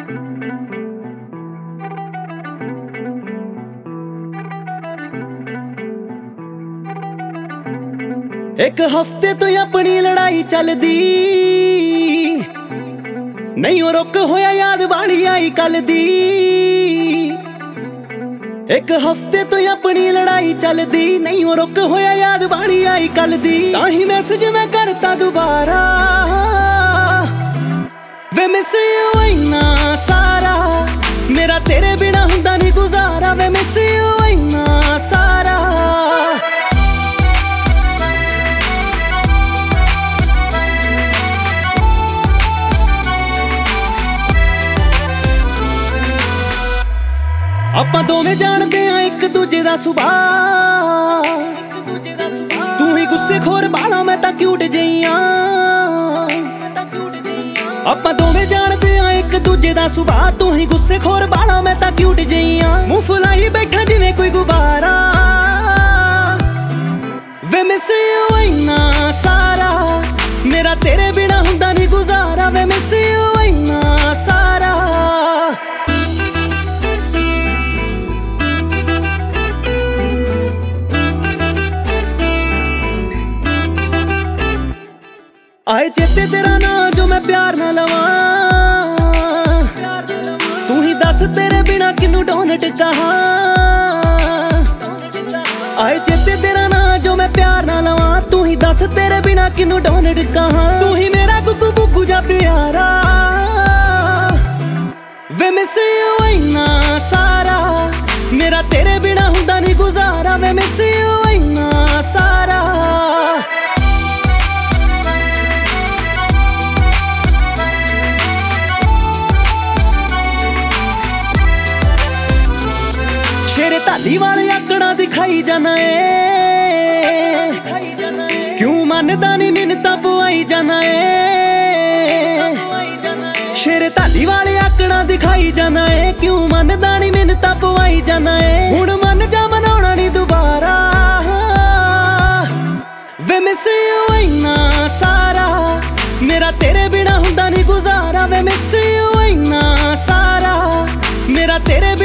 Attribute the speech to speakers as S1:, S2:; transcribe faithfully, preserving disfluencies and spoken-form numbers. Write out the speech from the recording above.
S1: एक हफ्ते तो अपनी लड़ाई चलदी नहीं ओ रुक होया याद बाड़ी आई कल दी। एक हफ्ते तो अपनी लड़ाई चलदी नहीं ओ रुक होया याद बाड़ी आई कल दी। ताही मैसेज मैं करता दोबारा वे मिस यू इन्ना सारा मेरा तेरे बिना हुंदा नहीं गुजारा वे मिस यू इन्ना सारा। ਆਪਾਂ ਦੋਵੇਂ ਜਾਣਦੇ ਆ ਇੱਕ ਦੂਜੇ ਦਾ ਸੁਭਾਅ ਤੂੰ ਹੀ ਗੁੱਸੇਖੋਰ ਬਾਲਾ ਮੈਂ ਤਾਂ ਕਿਊਟ ਜਈ ਆਂ। ਆਪਾਂ ਦੋਵੇਂ ਜਾਣਦੇ ਆ ਇੱਕ ਦੂਜੇ ਦਾ ਸੁਭਾਅ ਤੂੰ ਹੀ ਗੁੱਸੇਖੋਰ ਬਾਲਾ ਮੈਂ ਤਾਂ ਕਿਊਟ ਜਈ ਆਂ। ਮੂੰਹ ਫੁਲਾਈ ਬੈਠਾ ਜਿਵੇਂ ਕੋਈ ਗੁਬਾਰਾ ਵੇ ਮਿਸ ਯੂ ਇੰਨਾ ਸਾਰਾ ਮੇਰਾ ਤੇਰੇ ਬਿਨਾ ਹੁੰਦਾ ਨਹੀਂ ਗੁਜ਼ਾਰਾ ਵੇ ਮਿਸ ਯੂ ਇੰਨਾ ਸਾਰਾ। आए चेते तेरा ना जो मैं प्यार ना लवां तू ही दस तेरे बिना किनू डोनट कहा। आए चेते तेरा ना जो मैं प्यार ना लवां तू ही दस तेरे बिना किनू डोनट कहा। तू ही मेरा गुग्गू गुग्गू जा प्यारा वे मिस यू इन्ना सारा मेरा तेरे बिना हुंदा नहीं गुजारा वे मिस यू इन्ना सारा। शेरे धाली वाले आकड़ा दिखाई जाना है क्यों मनदा नहीं मिन्नतां पवाई जाना है। शेरे धाली वाले आकड़ा दिखाई जाना है क्यों मनदा नहीं मिन्नतां पवाई जाना है। हुण मन जा मनाउणा नहीं दुबारा वे मिस यू इन्ना सारा मेरा तेरे बिना हुंदा नहीं गुजारा वे मिस यू इन्ना सारा मेरा तेरे